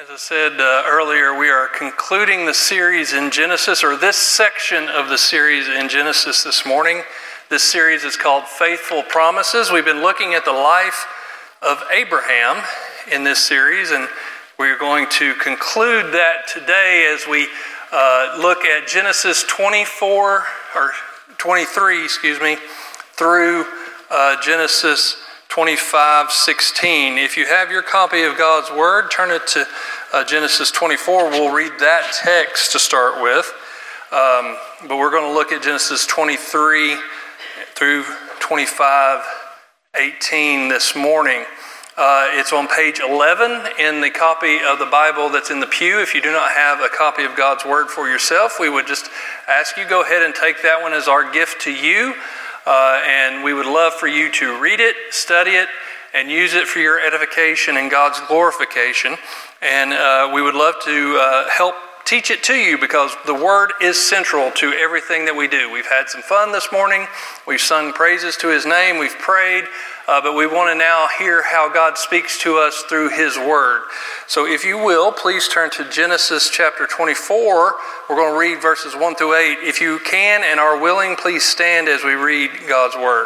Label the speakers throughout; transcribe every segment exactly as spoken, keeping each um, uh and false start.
Speaker 1: As I said uh, earlier, we are concluding the series in Genesis, or this section of the series in Genesis this morning. This series is called Faithful Promises. We've been looking at the life of Abraham in this series, and we're going to conclude that today as we uh, look at Genesis twenty-four, or twenty-three, excuse me, through uh, Genesis twenty-five sixteen. If you have your copy of God's Word, turn it to uh, Genesis twenty-four. We'll read that text to start with. Um, but we're going to look at Genesis twenty-three through twenty-five eighteen this morning. Uh, it's on page eleven in the copy of the Bible that's in the pew. If you do not have a copy of God's Word for yourself, we would just ask you go ahead and take that one as our gift to you. Uh, and we would love for you to read it, study it, and use it for your edification and God's glorification. And uh, we would love to uh, help teach it to you because the Word is central to everything that we do. We've had some fun this morning. We've sung praises to His name. We've prayed. Uh, but we want to now hear how God speaks to us through His Word. So if you will, please turn to Genesis chapter twenty-four. We're going to read verses one through eight. If you can and are willing, please stand as we read God's Word.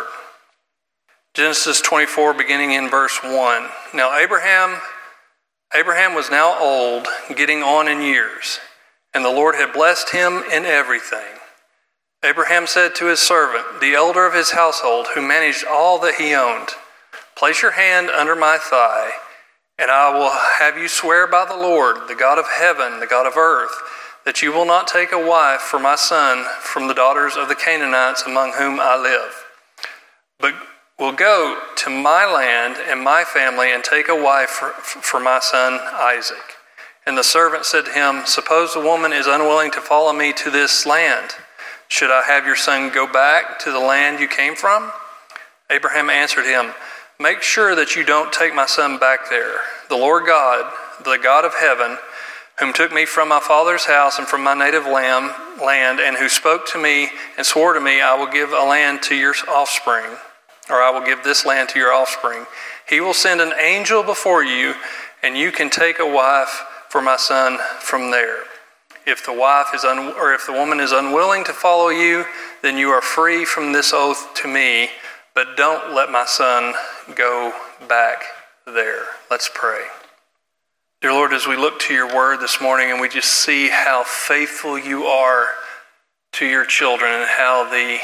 Speaker 1: Genesis twenty-four, beginning in verse one. Now Abraham, Abraham was now old, getting on in years, and the Lord had blessed him in everything. Abraham said to his servant, the elder of his household, who managed all that he owned, place your hand under my thigh, and I will have you swear by the Lord, the God of heaven, the God of earth, that you will not take a wife for my son from the daughters of the Canaanites among whom I live, but will go to my land and my family and take a wife for, for my son Isaac. And the servant said to him, suppose the woman is unwilling to follow me to this land. Should I have your son go back to the land you came from? Abraham answered him, make sure that you don't take my son back there. The Lord God, the God of heaven, whom took me from my father's house and from my native land, and who spoke to me and swore to me, I will give a land to your offspring, or I will give this land to your offspring. He will send an angel before you, and you can take a wife for my son from there. If the wife is un- or if the woman is unwilling to follow you, then you are free from this oath to me, but don't let my son go back there. Let's pray. Dear Lord, as we look to your word this morning and we just see how faithful you are to your children and how the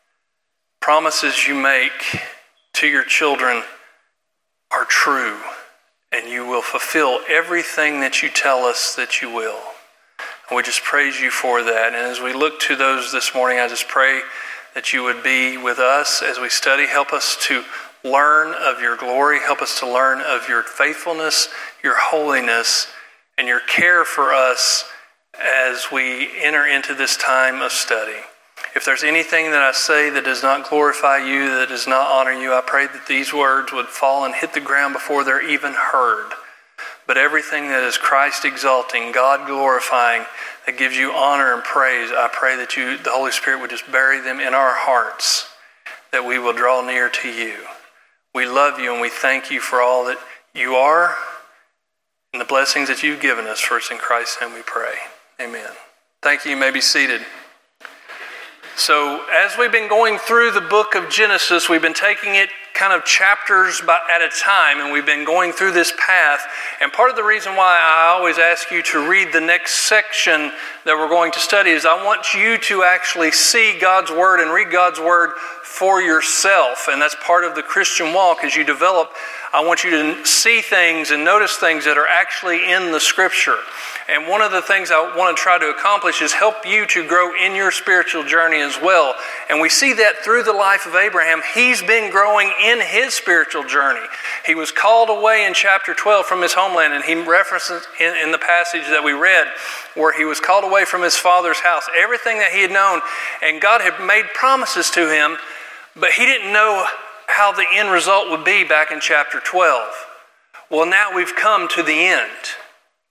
Speaker 1: promises you make to your children are true, and you will fulfill everything that you tell us that you will. And we just praise you for that. And as we look to those this morning, I just pray that you would be with us as we study. Help us to learn of your glory. Help us to learn of your faithfulness, your holiness, and your care for us as we enter into this time of study. If there's anything that I say that does not glorify you, that does not honor you, I pray that these words would fall and hit the ground before they're even heard. But everything that is Christ exalting, God glorifying, that gives you honor and praise, I pray that you, the Holy Spirit, would just bury them in our hearts, that we will draw near to you. We love you and we thank you for all that you are and the blessings that you've given us. For it's in Christ's name we pray. Amen. Thank you. You may be seated. So as we've been going through the book of Genesis, we've been taking it kind of chapters by, at a time, and we've been going through this path. And part of the reason why I always ask you to read the next section that we're going to study is I want you to actually see God's Word and read God's Word for yourself. And that's part of the Christian walk. As you develop, I want you to see things and notice things that are actually in the Scripture. And one of the things I want to try to accomplish is help you to grow in your spiritual journey as well. And we see that through the life of Abraham. He's been growing in his spiritual journey. He was called away in chapter twelve from his homeland, and he references in, in the passage that we read where he was called away from his father's house, everything that he had known, and God had made promises to him, but he didn't know how the end result would be back in chapter twelve. Well, now we've come to the end.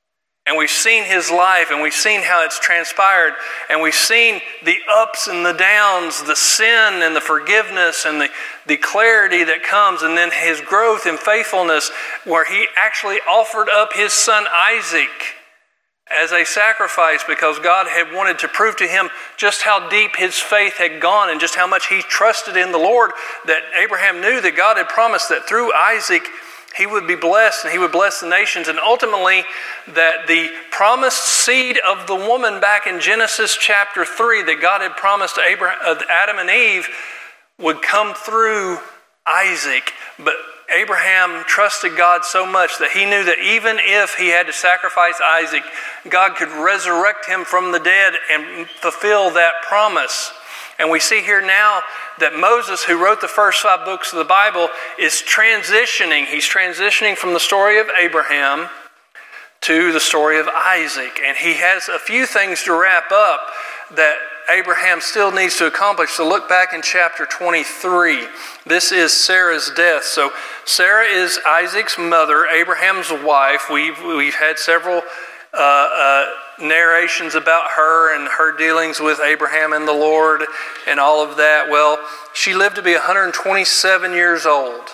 Speaker 1: And we've seen his life, and we've seen how it's transpired, and we've seen the ups and the downs, the sin and the forgiveness and the, the clarity that comes, and then his growth in faithfulness, where he actually offered up his son Isaac as a sacrifice because God had wanted to prove to him just how deep his faith had gone and just how much he trusted in the Lord, that Abraham knew that God had promised that through Isaac he would be blessed and he would bless the nations, and ultimately that the promised seed of the woman back in Genesis chapter three that God had promised to Abraham, uh, Adam and Eve would come through Isaac. But Abraham trusted God so much that he knew that even if he had to sacrifice Isaac, God could resurrect him from the dead and fulfill that promise. And we see here now that Moses, who wrote the first five books of the Bible, is transitioning. He's transitioning from the story of Abraham to the story of Isaac. And he has a few things to wrap up that Abraham still needs to accomplish. So look back in chapter twenty-three. This is Sarah's death. So Sarah is Isaac's mother, Abraham's wife. We've, we've had several uh, uh, narrations about her and her dealings with Abraham and the Lord and all of that. Well, she lived to be one hundred twenty-seven years old.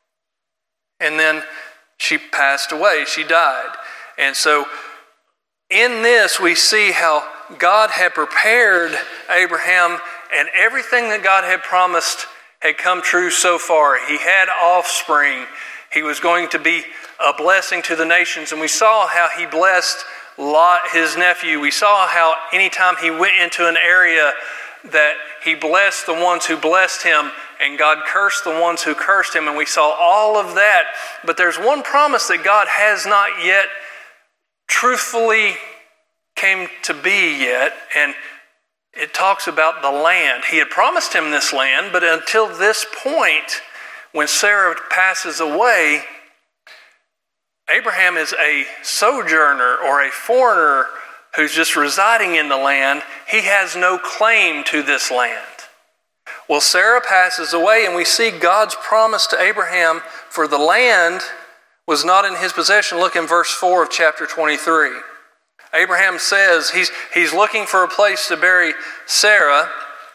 Speaker 1: And then she passed away. She died. And so in this we see how God had prepared Abraham, and everything that God had promised had come true so far. He had offspring. He was going to be a blessing to the nations. And we saw how he blessed Lot, his nephew. We saw how anytime he went into an area that he blessed the ones who blessed him, and God cursed the ones who cursed him. And we saw all of that. But there's one promise that God has not yet truthfully came to be yet, and it talks about the land. He had promised him this land, but until this point, when Sarah passes away, Abraham is a sojourner or a foreigner who's just residing in the land. He has no claim to this land. Well, Sarah passes away, and we see God's promise to Abraham for the land was not in his possession. Look in verse four of chapter twenty-three. Abraham says he's, he's looking for a place to bury Sarah.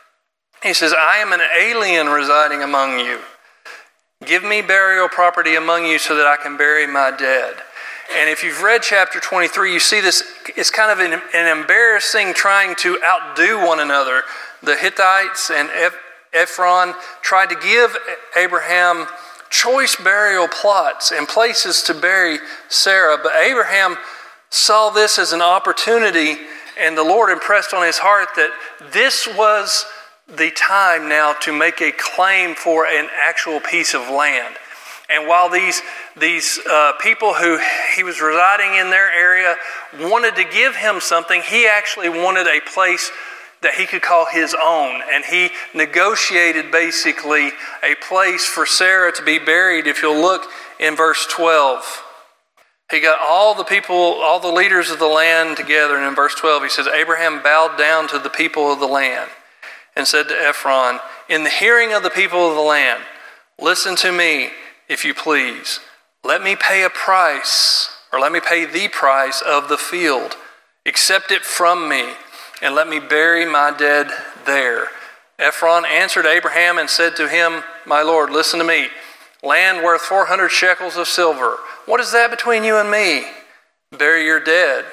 Speaker 1: He says, I am an alien residing among you. Give me burial property among you so that I can bury my dead. And if you've read chapter twenty-three, you see this, it's kind of an, an embarrassing trying to outdo one another. The Hittites and Ephron tried to give Abraham choice burial plots and places to bury Sarah, but Abraham saw this as an opportunity, and the Lord impressed on his heart that this was the time now to make a claim for an actual piece of land. And while these, these uh, people who he was residing in their area wanted to give him something, he actually wanted a place that he could call his own. And he negotiated basically a place for Sarah to be buried. If you'll look in verse twelve. He got all the people, all the leaders of the land together, and in verse twelve he says, Abraham bowed down to the people of the land and said to Ephron, in the hearing of the people of the land, listen to me, if you please. Let me pay a price, or let me pay the price of the field. Accept it from me, and let me bury my dead there. Ephron answered Abraham and said to him, my Lord, listen to me. Land worth four hundred shekels of silver. What is that between you and me? Bury your dead.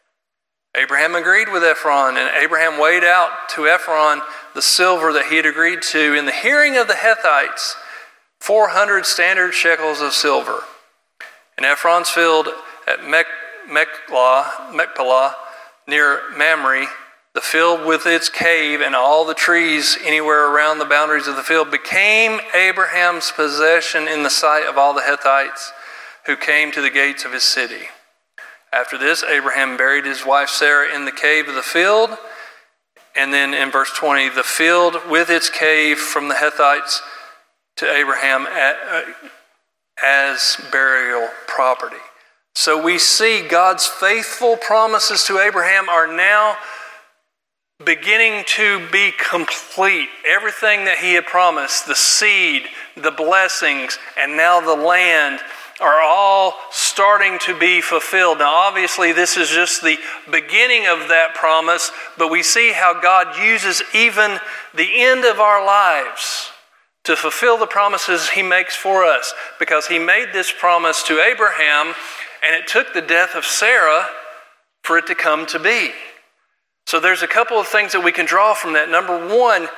Speaker 1: Abraham agreed with Ephron, and Abraham weighed out to Ephron the silver that he had agreed to in the hearing of the Hittites, four hundred standard shekels of silver. And Ephron's field at Mech, Mechlah, Mechpelah, near Mamre, the field with its cave and all the trees anywhere around the boundaries of the field, became Abraham's possession in the sight of all the Hittites who came to the gates of his city. After this, Abraham buried his wife Sarah in the cave of the field. And then in verse twenty, the field with its cave from the Hittites to Abraham as burial property. So we see God's faithful promises to Abraham are now beginning to be complete. Everything that he had promised, the seed, the blessings, and now the land, are all starting to be fulfilled. Now, obviously, this is just the beginning of that promise, but we see how God uses even the end of our lives to fulfill the promises he makes for us, because he made this promise to Abraham, and it took the death of Sarah for it to come to be. So there's a couple of things that we can draw from that. Number one,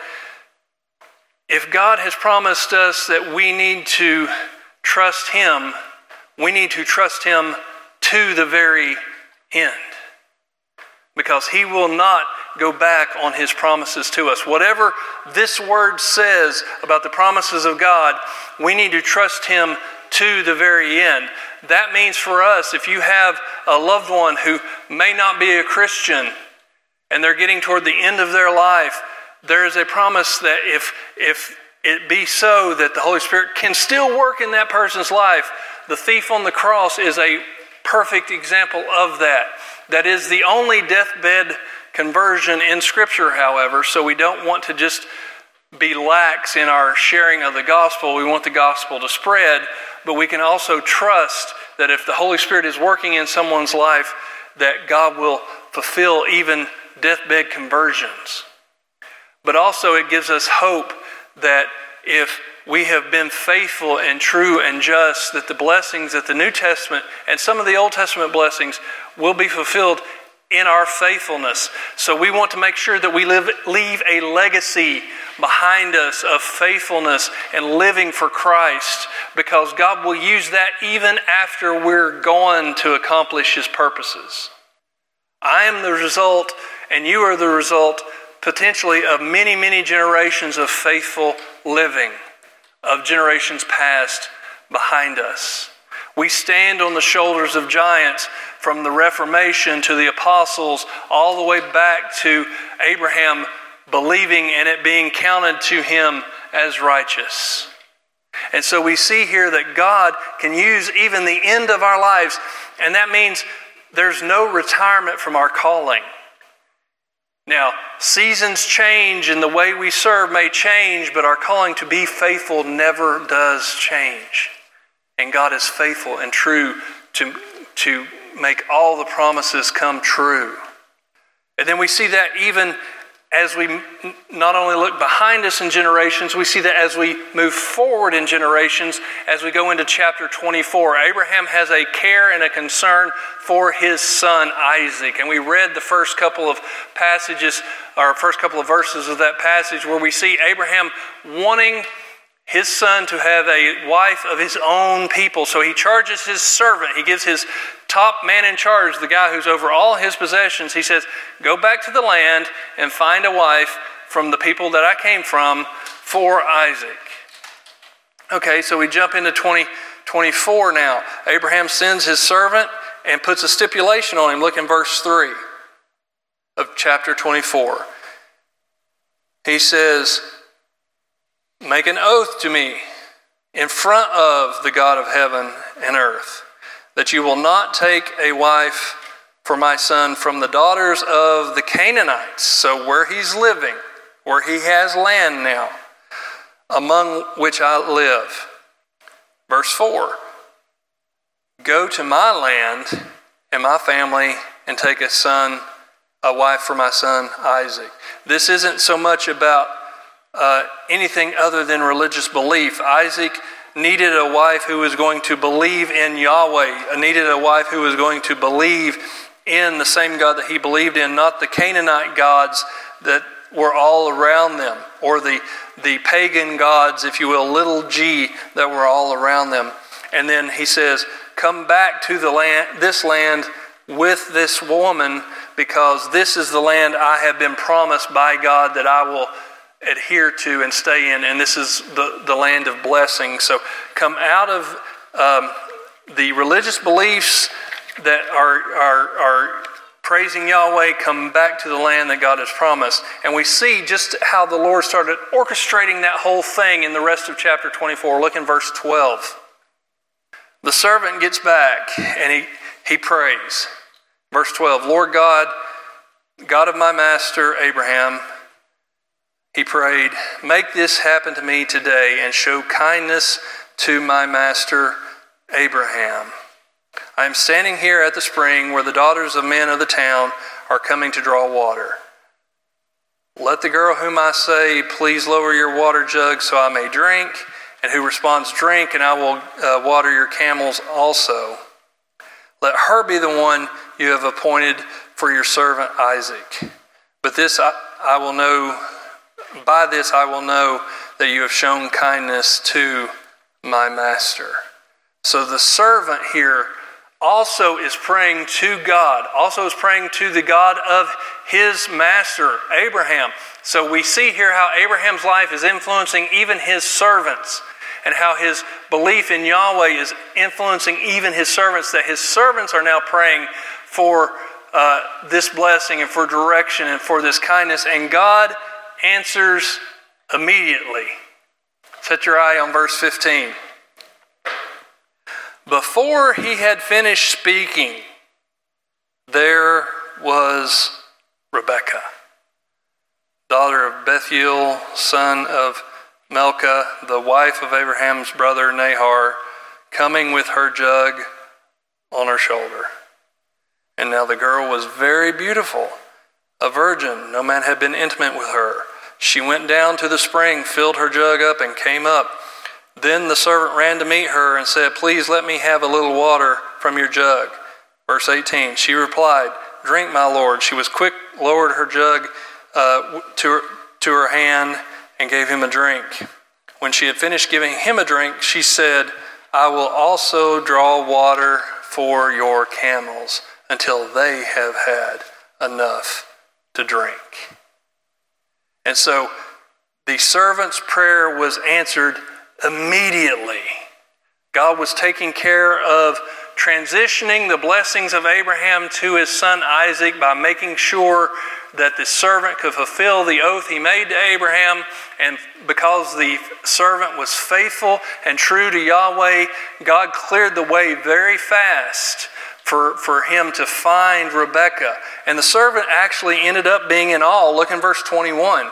Speaker 1: if God has promised us that we need to trust him, we need to trust him to the very end, because he will not go back on his promises to us. Whatever this word says about the promises of God, we need to trust him to the very end. That means for us, if you have a loved one who may not be a Christian and they're getting toward the end of their life, there is a promise that if if it be so that the Holy Spirit can still work in that person's life. The thief on the cross is a perfect example of that. That is the only deathbed conversion in Scripture, however, so we don't want to just be lax in our sharing of the gospel. We want the gospel to spread, but we can also trust that if the Holy Spirit is working in someone's life, that God will fulfill even deathbed conversions. But also it gives us hope that if we have been faithful and true and just, that the blessings that the New Testament and some of the Old Testament blessings will be fulfilled in our faithfulness. So we want to make sure that we live, leave a legacy behind us of faithfulness and living for Christ, because God will use that even after we're gone to accomplish his purposes. I am the result, and you are the result, potentially, of many, many generations of faithful living, of generations past behind us. We stand on the shoulders of giants, from the Reformation to the apostles, all the way back to Abraham believing and it being counted to him as righteous. And so we see here that God can use even the end of our lives, and that means there's no retirement from our calling. Now, seasons change and the way we serve may change, but our calling to be faithful never does change. And God is faithful and true to, to make all the promises come true. And then we see that even as we not only look behind us in generations, we see that as we move forward in generations, as we go into chapter twenty-four, Abraham has a care and a concern for his son Isaac. And we read the first couple of passages, or first couple of verses of that passage, where we see Abraham wanting his son to have a wife of his own people. So he charges his servant. He gives his top man in charge, the guy who's over all his possessions. He says, go back to the land and find a wife from the people that I came from for Isaac. Okay, so we jump into twenty twenty-four now. Abraham sends his servant and puts a stipulation on him. Look in verse three of chapter twenty-four. He says, make an oath to me in front of the God of heaven and earth, that you will not take a wife for my son from the daughters of the Canaanites, so where he's living, where he has land now, among which I live. Verse four, go to my land and my family and take a son, a wife for my son Isaac. This isn't so much about Uh, anything other than religious belief. Isaac needed a wife who was going to believe in Yahweh, needed a wife who was going to believe in the same God that he believed in, not the Canaanite gods that were all around them, or the, the pagan gods, if you will, little g, that were all around them. And then he says, come back to the land, this land with this woman, because this is the land I have been promised by God that I will adhere to and stay in, and this is the, the land of blessing. So come out of um, the religious beliefs that are, are, are praising Yahweh, come back to the land that God has promised. And we see just how the Lord started orchestrating that whole thing in the rest of chapter twenty-four. Look in verse twelve. The servant gets back and he, he prays. Verse twelve, Lord God, God of my master Abraham, he prayed, make this happen to me today and show kindness to my master Abraham, I am standing here at the spring where the daughters of men of the town are coming to draw water. Let the girl whom I say, please lower your water jug so I may drink, and who responds, drink, and I will uh, water your camels also. Let her be the one you have appointed for your servant Isaac. But this I, I will know, by this I will know that you have shown kindness to my master. So the servant here also is praying to God, also is praying to the God of his master, Abraham. So we see here how Abraham's life is influencing even his servants, and how his belief in Yahweh is influencing even his servants, that his servants are now praying for uh, this blessing and for direction and for this kindness, and God answers immediately. Set your eye on verse fifteen. Before he had finished speaking, there was Rebekah, daughter of Bethuel, son of Milcah, the wife of Abraham's brother Nahor, coming with her jug on her shoulder. And now the girl was very beautiful, a virgin. No man had been intimate with her. She went down to the spring, filled her jug up, and came up. Then the servant ran to meet her and said, please let me have a little water from your jug. Verse eighteen, she replied, drink, my lord. She was quick, lowered her jug uh, to, her, to her hand, and gave him a drink. When she had finished giving him a drink, she said, I will also draw water for your camels until they have had enough to drink. And so the servant's prayer was answered immediately. God was taking care of transitioning the blessings of Abraham to his son Isaac by making sure that the servant could fulfill the oath he made to Abraham. And because the servant was faithful and true to Yahweh, God cleared the way very fast for, for him to find Rebekah. And the servant actually ended up being in awe. Look in verse twenty-one.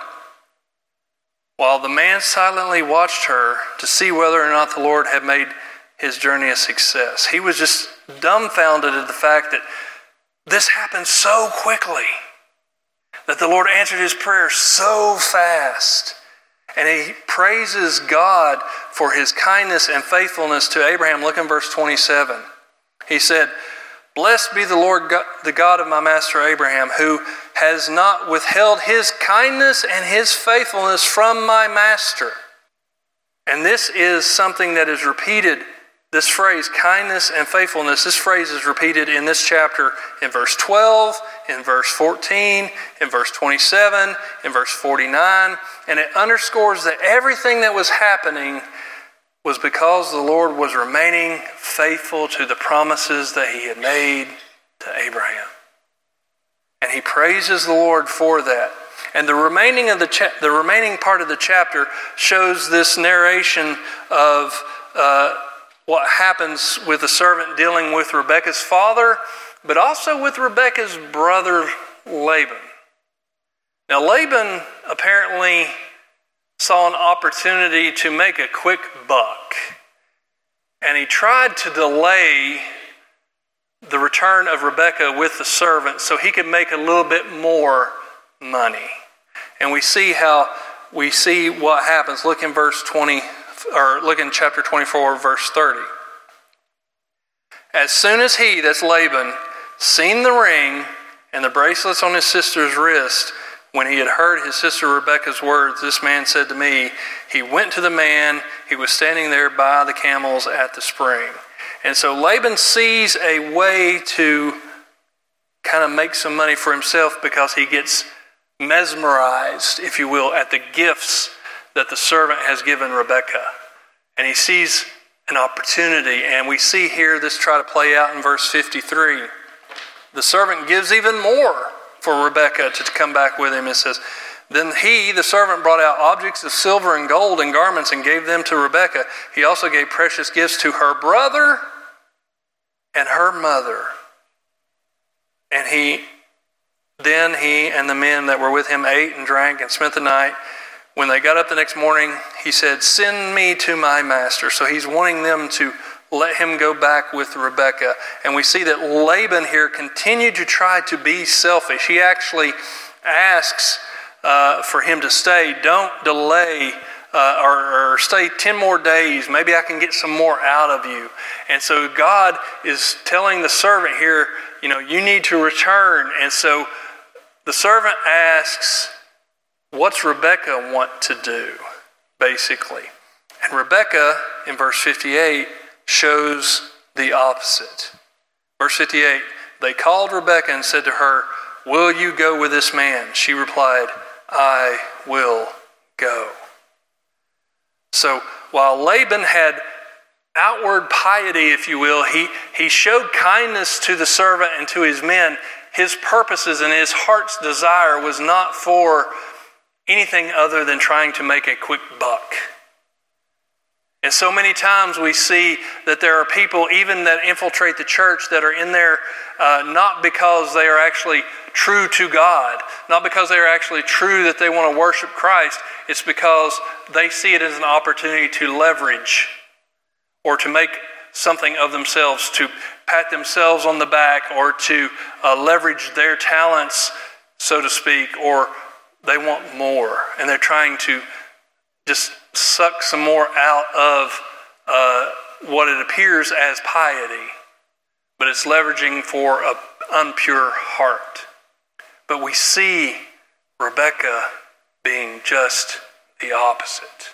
Speaker 1: While the man silently watched her to see whether or not the Lord had made his journey a success. He was just dumbfounded at the fact that this happened so quickly, that the Lord answered his prayer so fast. And he praises God for his kindness and faithfulness to Abraham. Look in verse twenty-seven. He said, blessed be the Lord, God, the God of my master Abraham, who has not withheld his kindness and his faithfulness from my master. And this is something that is repeated, this phrase, kindness and faithfulness, this phrase is repeated in this chapter in verse twelve, in verse fourteen, in verse twenty-seven, in verse forty-nine. And it underscores that everything that was happening was because the Lord was remaining faithful to the promises that he had made to Abraham. And he praises the Lord for that. And the remaining of the cha- the remaining part of the chapter shows this narration of uh, what happens with the servant dealing with Rebekah's father, but also with Rebekah's brother Laban. Now Laban apparently saw an opportunity to make a quick buck, and he tried to delay the return of Rebekah with the servant so he could make a little bit more money. And we see how we see what happens. Look in verse twenty, or look in chapter twenty-four, verse thirty. As soon as he, that's Laban, seen the ring and the bracelets on his sister's wrist, when he had heard his sister Rebekah's words, this man said to me, he went to the man, he was standing there by the camels at the spring. And so Laban sees a way to kind of make some money for himself because he gets mesmerized, if you will, at the gifts that the servant has given Rebekah. And he sees an opportunity, and we see here this try to play out in verse fifty-three. The servant gives even more for Rebekah to come back with him. It says, then he, the servant, brought out objects of silver and gold and garments and gave them to Rebekah. He also gave precious gifts to her brother and her mother. And he, then he and the men that were with him ate and drank and spent the night. When they got up the next morning, he said, send me to my master. So he's wanting them to let him go back with Rebekah. And we see that Laban here continued to try to be selfish. He actually asks uh, for him to stay. Don't delay uh, or, or stay ten more days. Maybe I can get some more out of you. And so God is telling the servant here, you know, you need to return. And so the servant asks, what's Rebekah want to do, basically? And Rebekah, in verse fifty-eight, shows the opposite. Verse fifty-eight, they called Rebekah and said to her, will you go with this man? She replied, I will go. So while Laban had outward piety, if you will, he, he showed kindness to the servant and to his men. His purposes and his heart's desire was not for anything other than trying to make a quick buck. And so many times we see that there are people even that infiltrate the church that are in there uh, not because they are actually true to God, not because they are actually true that they want to worship Christ. It's because they see it as an opportunity to leverage or to make something of themselves, to pat themselves on the back, or to uh, leverage their talents, so to speak, or they want more. And they're trying to just suck some more out of uh, what it appears as piety, but it's leveraging for an impure heart. But we see Rebekah being just the opposite.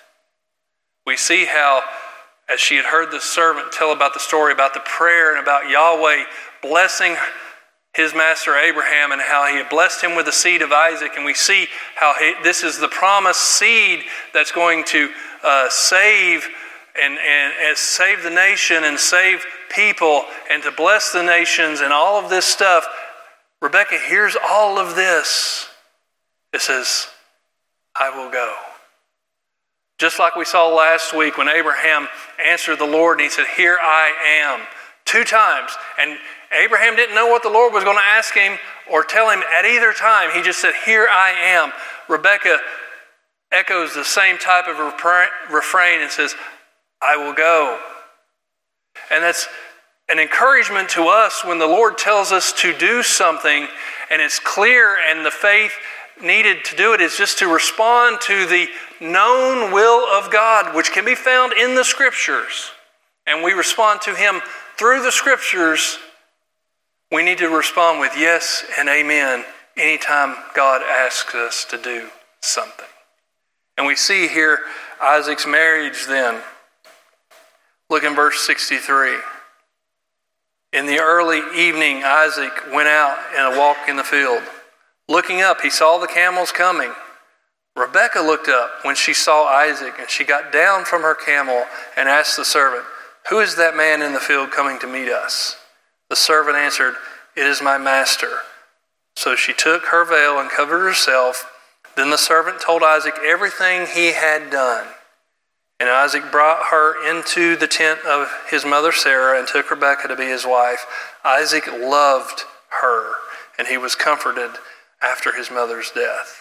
Speaker 1: We see how, as she had heard the servant tell about the story about the prayer and about Yahweh blessing his master Abraham and how he had blessed him with the seed of Isaac, and we see how he, this is the promised seed that's going to uh, save and, and, and save the nation and save people and to bless the nations and all of this stuff. Rebekah hears all of this. It says, I will go. Just like we saw last week when Abraham answered the Lord and he said, here I am, two times. And Abraham didn't know what the Lord was going to ask him or tell him at either time. He just said, here I am. Rebekah echoes the same type of refrain and says, I will go. And that's an encouragement to us when the Lord tells us to do something and it's clear and the faith needed to do it is just to respond to the known will of God, which can be found in the Scriptures. And we respond to Him through the Scriptures. We need to respond with yes and amen anytime God asks us to do something. And we see here Isaac's marriage then. Look in verse sixty-three. In the early evening, Isaac went out in a walk in the field. Looking up, he saw the camels coming. Rebekah looked up when she saw Isaac, and she got down from her camel and asked the servant, who is that man in the field coming to meet us? The servant answered, it is my master. So she took her veil and covered herself. Then the servant told Isaac everything he had done. And Isaac brought her into the tent of his mother Sarah and took Rebekah to be his wife. Isaac loved her, and he was comforted after his mother's death.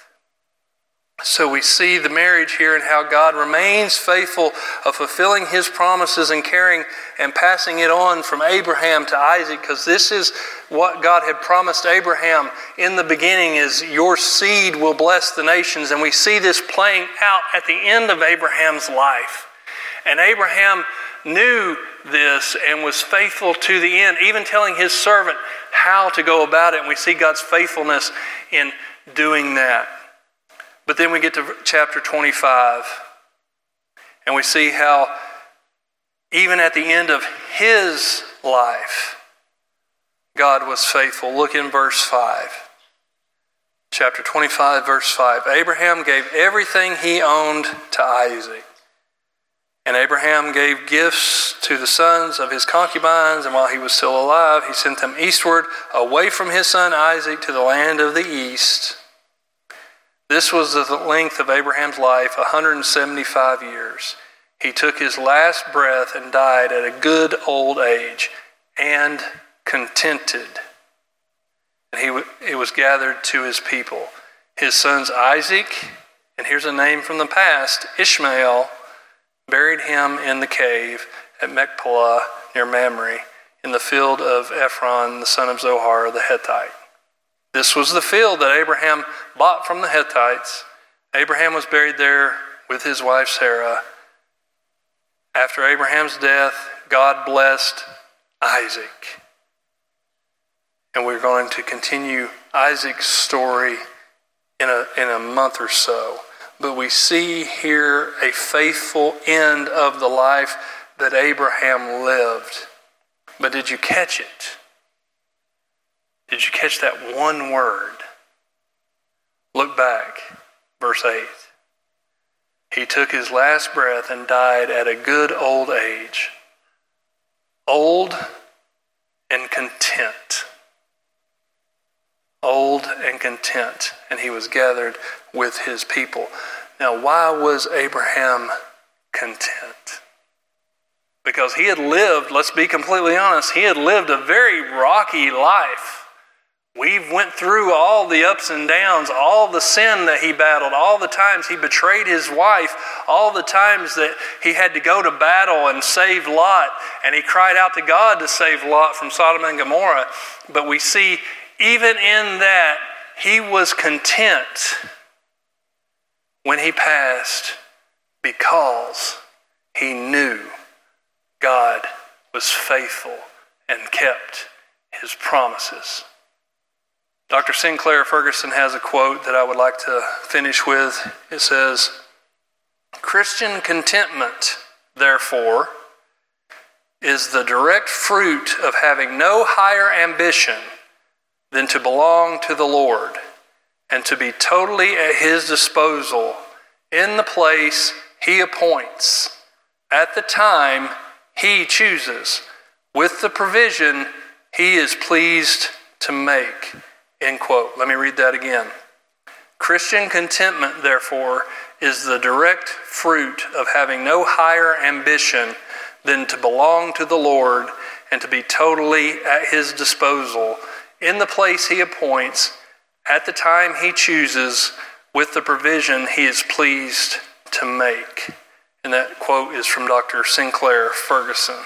Speaker 1: So we see the marriage here and how God remains faithful of fulfilling His promises and carrying and passing it on from Abraham to Isaac, because this is what God had promised Abraham in the beginning, is your seed will bless the nations. And we see this playing out at the end of Abraham's life. And Abraham knew this and was faithful to the end, even telling his servant how to go about it. And we see God's faithfulness in doing that. But then we get to chapter twenty-five, and we see how even at the end of his life, God was faithful. Look in verse five. Chapter twenty-five, verse five. Abraham gave everything he owned to Isaac. And Abraham gave gifts to the sons of his concubines, and while he was still alive, he sent them eastward, away from his son Isaac to the land of the east. This was the length of Abraham's life, one hundred seventy-five years. He took his last breath and died at a good old age, and contented. And he it was gathered to his people. His sons Isaac, and here's a name from the past, Ishmael, buried him in the cave at Machpelah near Mamre, in the field of Ephron, the son of Zohar, the Hittite. This was the field that Abraham bought from the Hittites. Abraham was buried there with his wife Sarah. After Abraham's death, God blessed Isaac. And we're going to continue Isaac's story in a, in a month or so. But we see here a faithful end of the life that Abraham lived. But did you catch it? Did you catch that one word? Look back, verse eight. He took his last breath and died at a good old age. Old and content. Old and content. And he was gathered with his people. Now, why was Abraham content? Because he had lived, let's be completely honest, he had lived a very rocky life. We've went through all the ups and downs, all the sin that he battled, all the times he betrayed his wife, all the times that he had to go to battle and save Lot, and he cried out to God to save Lot from Sodom and Gomorrah. But we see even in that, he was content when he passed because he knew God was faithful and kept his promises. Doctor Sinclair Ferguson has a quote that I would like to finish with. It says, "Christian contentment, therefore, is the direct fruit of having no higher ambition than to belong to the Lord and to be totally at his disposal in the place he appoints, at the time he chooses, with the provision he is pleased to make." End quote. Let me read that again. Christian contentment, therefore, is the direct fruit of having no higher ambition than to belong to the Lord and to be totally at his disposal in the place he appoints, at the time he chooses, with the provision he is pleased to make. And that quote is from Doctor Sinclair Ferguson.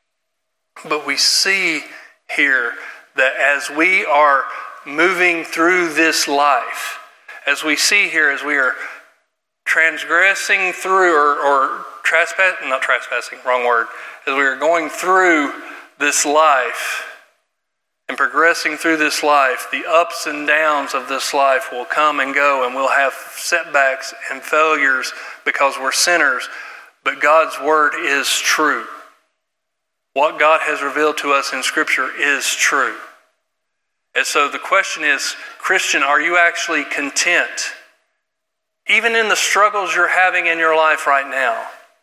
Speaker 1: But we see here that as we are moving through this life, as we see here, as we are transgressing through, or, or trespassing, not trespassing, wrong word, as we are going through this life and progressing through this life, the ups and downs of this life will come and go, and we'll have setbacks and failures because we're sinners. But God's word is true. What God has revealed to us in Scripture is true. And so the question is, Christian, are you actually content? Even in the struggles you're having in your life right now,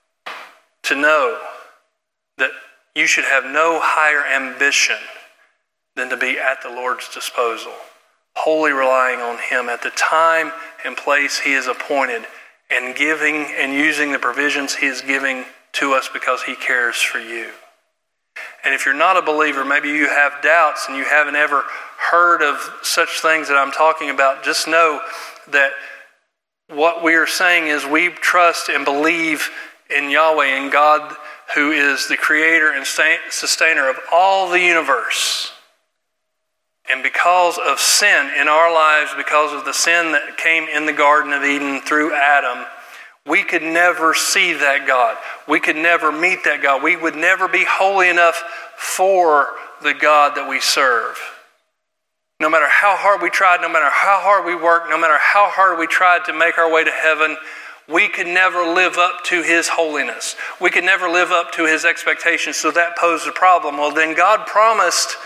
Speaker 1: to know that you should have no higher ambition than to be at the Lord's disposal, wholly relying on him at the time and place he is appointed, and giving and using the provisions he is giving to us because he cares for you. And if you're not a believer, maybe you have doubts and you haven't ever heard of such things that I'm talking about, just know that what we are saying is we trust and believe in Yahweh, in God who is the creator and sustainer of all the universe. And because of sin in our lives, because of the sin that came in the Garden of Eden through Adam, we could never see that God. We could never meet that God. We would never be holy enough for the God that we serve. No matter how hard we tried, no matter how hard we worked, no matter how hard we tried to make our way to heaven, we could never live up to his holiness. We could never live up to his expectations, so that posed a problem. Well, then God promised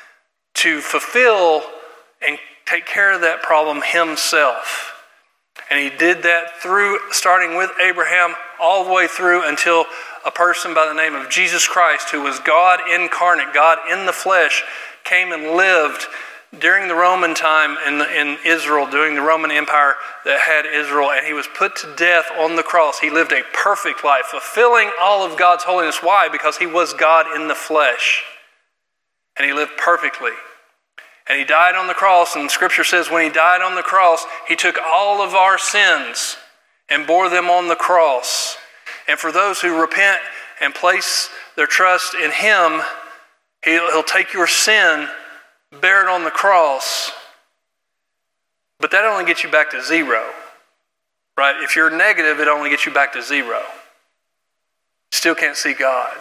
Speaker 1: to fulfill and take care of that problem himself. And he did that through, starting with Abraham, all the way through until a person by the name of Jesus Christ, who was God incarnate, God in the flesh, came and lived during the Roman time in, the, in Israel, during the Roman Empire that had Israel, and he was put to death on the cross. He lived a perfect life, fulfilling all of God's holiness. Why? Because he was God in the flesh, and he lived perfectly. And he died on the cross, and Scripture says when he died on the cross, he took all of our sins and bore them on the cross. And for those who repent and place their trust in him, he'll, he'll take your sin, bear it on the cross. But that only gets you back to zero, right? If you're negative, it only gets you back to zero. Still can't see God.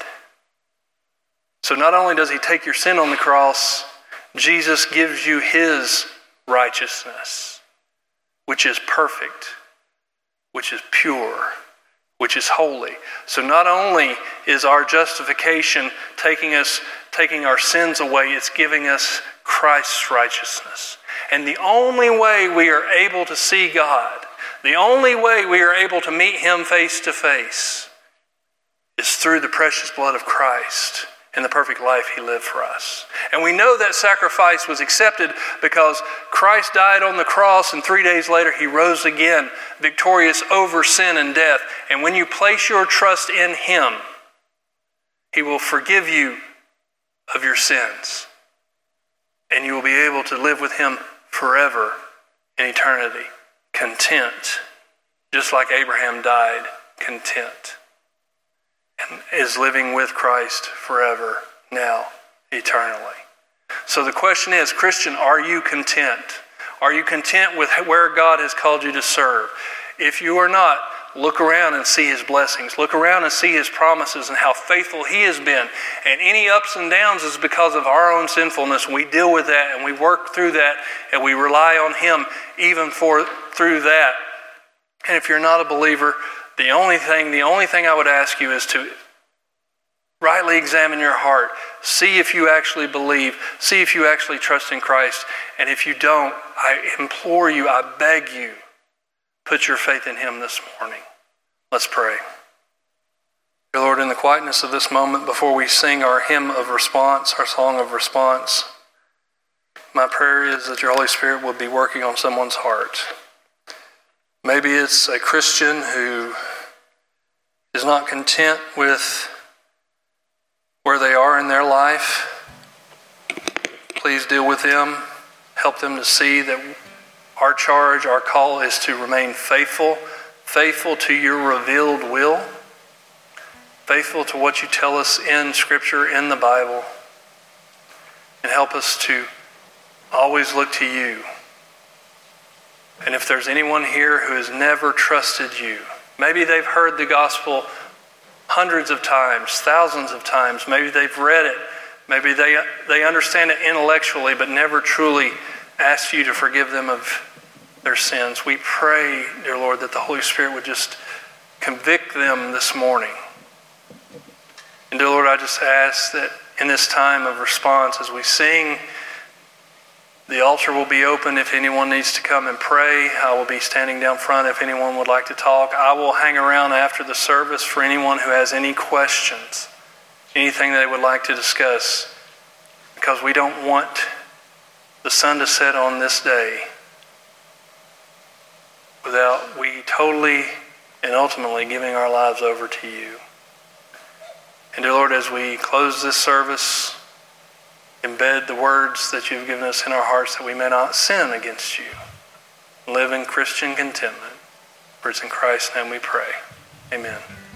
Speaker 1: So not only does he take your sin on the cross, Jesus gives you his righteousness, which is perfect, which is pure, which is holy. So not only is our justification taking us, taking our sins away, it's giving us Christ's righteousness. And the only way we are able to see God, the only way we are able to meet him face to face, is through the precious blood of Christ and the perfect life he lived for us. And we know that sacrifice was accepted because Christ died on the cross, and three days later he rose again, victorious over sin and death. And when you place your trust in him, he will forgive you of your sins. And you will be able to live with him forever in eternity, content, just like Abraham died, content, and is living with Christ forever, now, eternally. So the question is, Christian, are you content? Are you content with where God has called you to serve? If you are not, look around and see his blessings. Look around and see his promises and how faithful he has been. And any ups and downs is because of our own sinfulness. We deal with that and we work through that and we rely on him even for through that. And if you're not a believer, the only thing, the only thing I would ask you is to rightly examine your heart. See if you actually believe. See if you actually trust in Christ. And if you don't, I implore you, I beg you, put your faith in him this morning. Let's pray. Dear Lord, in the quietness of this moment, before we sing our hymn of response, our song of response, my prayer is that your Holy Spirit will be working on someone's heart. Maybe it's a Christian who is not content with where they are in their life. Please deal with them. Help them to see that our charge, our call is to remain faithful, faithful to your revealed will, faithful to what you tell us in Scripture, in the Bible, and help us to always look to you. And if there's anyone here who has never trusted you, maybe they've heard the gospel hundreds of times, thousands of times, maybe they've read it, maybe they they understand it intellectually, but never truly asked you to forgive them of their sins. We pray, dear Lord, that the Holy Spirit would just convict them this morning. And dear Lord, I just ask that in this time of response, as we sing, the altar will be open if anyone needs to come and pray. I will be standing down front if anyone would like to talk. I will hang around after the service for anyone who has any questions, anything they would like to discuss, because we don't want the sun to set on this day without we totally and ultimately giving our lives over to you. And dear Lord, as we close this service, embed the words that you've given us in our hearts that we may not sin against you. Live in Christian contentment. For it's in Christ's name we pray. Amen.